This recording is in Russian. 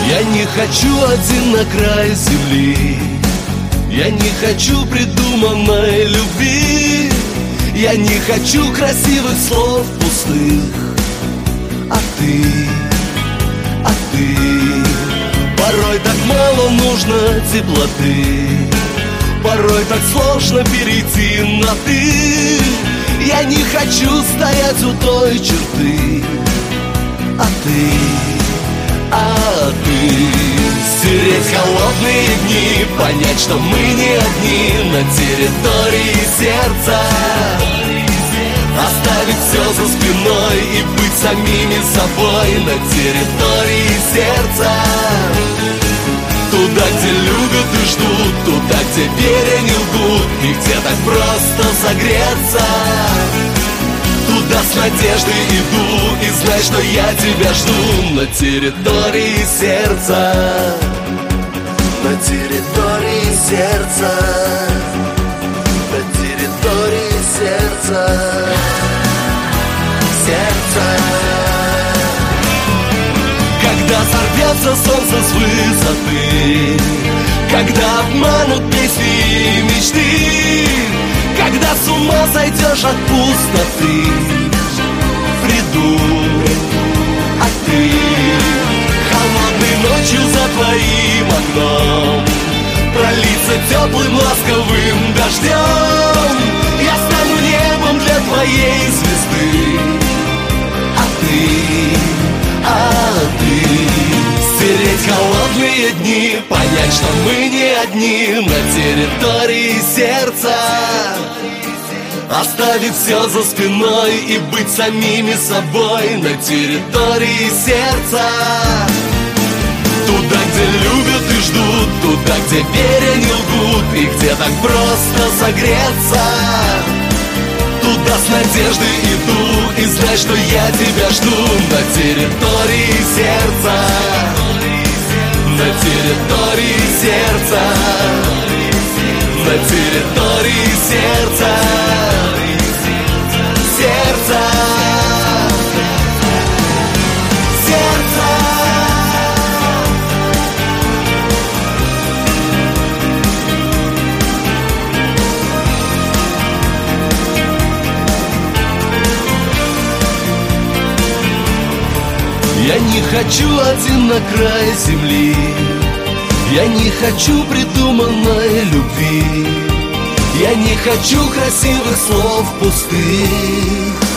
Я не хочу один на край земли, я не хочу придуманной любви, я не хочу красивых слов пустых. А ты порой так мало нужно теплоты, порой так сложно перейти на «ты». Я не хочу стоять у той черты. А ты стереть холодные дни, понять, что мы не одни на территории сердца, оставить все за спиной и быть самими собой на территории сердца. Туда, где любят и ждут, туда, где веря не лгут, и где так просто согреться. Туда с надеждой иду и знай, что я тебя жду на территории сердца. На территории сердца. На территории сердца. Сердца. Когда сорвется солнце с высоты, когда обманут песни и мечты, когда с ума сойдешь от пустоты, приду. А ты холодной ночью за твоим окном пролиться теплым ласковым дождем. Я стану небом для твоей звезды. А ты стереть холодные дни, понять, что мы не одни на территории сердца, оставить все за спиной и быть самими собой на территории сердца. Туда, где любят и ждут, туда, где веря не лгут, и где так просто согреться. Туда с надеждой иду и знай, что я тебя жду на территории сердца. На территории сердца. На территории сердца. Сердца. Сердца. Я не хочу один на край земли, я не хочу придуманной любви, я не хочу красивых слов пустых.